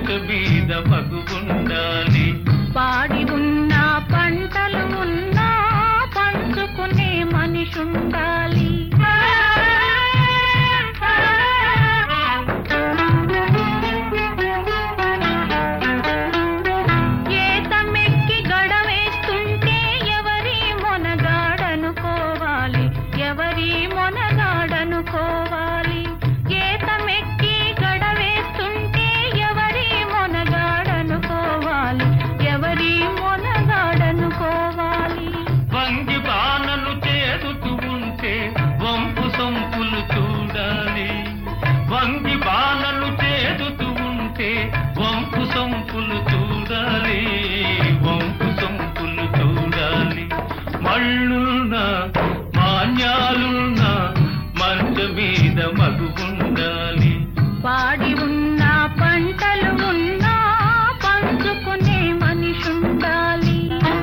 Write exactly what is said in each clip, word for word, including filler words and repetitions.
మీద మగువుండాలి. పాడి ఉన్న పంటలు ఉన్నా పంచుకునే మనిషుండాలి. ఏతమెక్కి గడవేస్తుంటే ఎవరి మొనగాడనుకోవాలి, ఎవరి మొనగాడనుకోవాలి. ఏతమెక్కి గడవేస్తుంటే ఎవరి మొనగాడనుకోవాలి, ఎవరి మొనగాడనుకోవాలి. వంగి బాణలు చేదుతూ ఉంటే వంపు సొంపులు చూడాలి. వంగి బాణలు చేదుతూ ఉంటే వంపు సొంపులు చూడాలి, వంపు సొంపులు చూడాలి. మళ్ళున్నా మాన్యాలున్నా మంచ మీద మగువుండాలి. పాడి ఉన్న పంటలు ఉన్నా పంచుకునే మనిషుండాలి.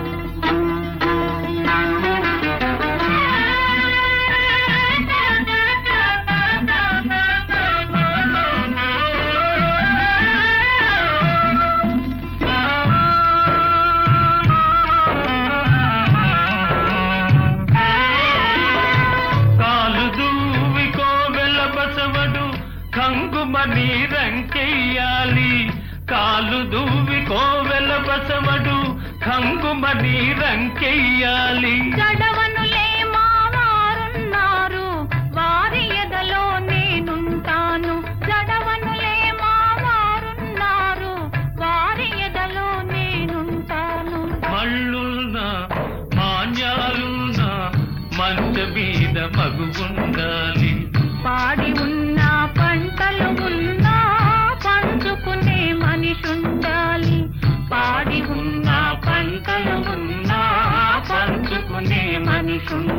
కంగుమని రంకెయ్యాలి. కాలు దూవి కోవెల బసవడు కంగుమని రంకెయ్యాలి. జడవనులే మావారున్నారు, వారి ఎదలో నేనుంటాను. జడవనులే మావారున్నారు, వారి ఎదలో నేనుంటాను. మళ్ళున్నా మాన్యాలున్నా మంచ మీద మగువుండాలి. పాడి ఉన్న పంటలు ఉన్నా పంచుకునే మనిషుండాలి. పాడి ఉన్న పంటలు ఉన్నా పంచుకునే మనిషుండాలి.